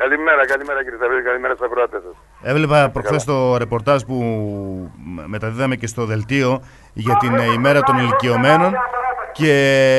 Καλημέρα κύριε Σαββίδη, καλημέρα στους ακροατές σας. Έβλεπα προχθές το ρεπορτάζ που μεταδίδαμε και στο δελτίο για την ημέρα των ηλικιωμένων και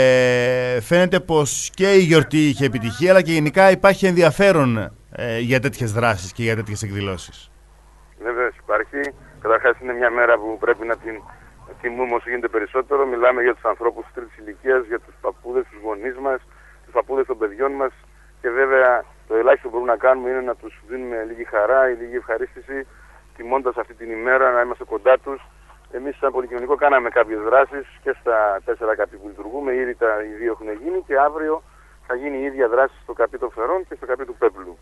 φαίνεται πως και η γιορτή είχε επιτυχία, αλλά και γενικά υπάρχει ενδιαφέρον για τέτοιες δράσεις και για τέτοιες εκδηλώσεις. Βέβαια υπάρχει. Καταρχάς είναι μια μέρα που πρέπει να την τιμούμε όσο γίνεται περισσότερο. Μιλάμε για τους ανθρώπους της τρίτης ηλικίας, για τους παππούδες, τους γονείς μας, τους παππούδες των παιδιών μας και βέβαια το ελάχιστο που μπορούμε να κάνουμε είναι να τους δίνουμε λίγη χαρά ή λίγη ευχαρίστηση, τιμώντας αυτή την ημέρα, να είμαστε κοντά τους. Εμείς σαν Πολυκοινωνικό κάναμε κάποιες δράσεις και στα 4 καπί που λειτουργούμε, ήδη οι 2 έχουν γίνει και αύριο θα γίνει η ίδια δράση στο καπί των Φερών και στο καπί του Πέπλου.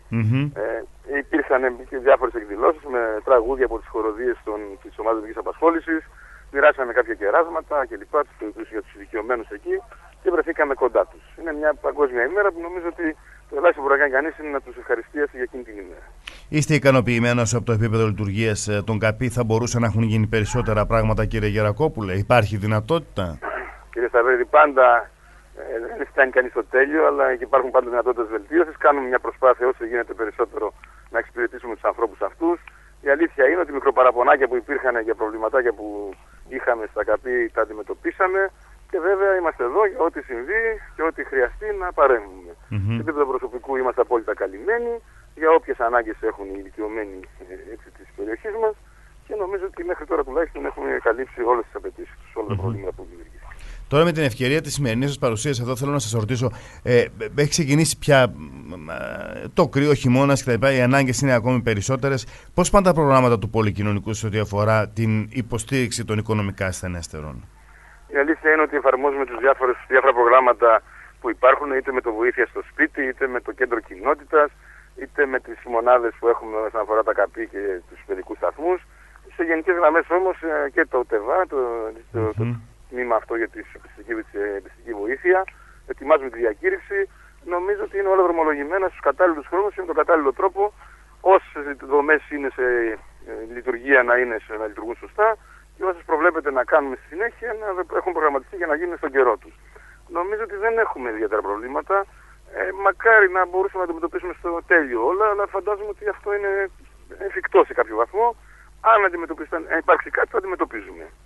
Υπήρχαν και διάφορες εκδηλώσεις με τραγούδια από τις χοροδίες της ομάδας δικής απασχόλησης, μοιράσαμε κάποια κεράσματα κλπ. Για τους ηλικιωμένους εκεί και βρεθήκαμε κοντά τους. Είναι μια παγκόσμια ημέρα που νομίζω ότι το ελάχιστο που μπορεί να κάνει κανείς είναι να τους ευχαριστήσει για εκείνη την ημέρα. Είστε ικανοποιημένος από το επίπεδο λειτουργίας των ΚΑΠΗ? Θα μπορούσαν να έχουν γίνει περισσότερα πράγματα, κύριε Γερακόπουλε? Υπάρχει δυνατότητα? Κύριε Σταβέρη, πάντα δεν φτάνει κανείς στο τέλειο, αλλά υπάρχουν πάντα δυνατότητες βελτίωσης. Κάνουμε μια προσπάθεια όσο γίνεται περισσότερο να εξυπηρετήσουμε τους ανθρώπους αυτούς. Η αλήθεια είναι ότι μικροπαραπονάκια που υπήρχαν για προβληματάκια που είχαμε στα ΚΑΠΗ τα αντιμετωπίσαμε και βέβαια είμαστε εδώ για ό,τι συμβεί και ό,τι χρειαστεί να παρέμβουμε. Σε επίπεδο προσωπικού είμαστε απόλυτα καλυμμένοι για όποιες ανάγκες έχουν οι ηλικιωμένοι της περιοχής μας και νομίζω ότι μέχρι τώρα τουλάχιστον έχουμε καλύψει όλες τις απαιτήσεις τους, όλα τα προβλήματα που δημιουργήθηκαν. Τώρα με την ευκαιρία της σημερινής σας παρουσίας εδώ θέλω να σας ρωτήσω, έχει ξεκινήσει πια το κρύο, χειμώνας κτλ. Οι ανάγκες είναι ακόμη περισσότερες. Πώς πάνε τα προγράμματα του Πολυκοινωνικού σε ό,τι αφορά την υποστήριξη των οικονομικά ασθενέστερων? Η αλήθεια είναι ότι εφαρμόζουμε διάφορα προγράμματα που υπάρχουν, είτε με το βοήθεια στο σπίτι, είτε με το κέντρο κοινότητας, είτε με τις μονάδες που έχουμε όσον αφορά τα ΚΑΠΗ και τους παιδικούς σταθμούς. Σε γενικές γραμμές όμως και το ΤΕΒΑ, το τμήμα αυτό για την επιστημική βοήθεια, ετοιμάζουμε τη διακήρυξη. Νομίζω ότι είναι όλα δρομολογημένα στους κατάλληλους χρόνους και με τον κατάλληλο τρόπο, όσες δομές είναι σε λειτουργία να λειτουργούν σωστά και όσες προβλέπεται να κάνουμε στη συνέχεια να έχουν προγραμματιστεί για να γίνουν στον καιρό τους. Νομίζω ότι δεν έχουμε ιδιαίτερα προβλήματα. Μακάρι να μπορούσαμε να αντιμετωπίσουμε στο τέλειο όλα, αλλά φαντάζομαι ότι αυτό είναι εφικτό σε κάποιο βαθμό. Αν υπάρξει κάτι, το αντιμετωπίζουμε.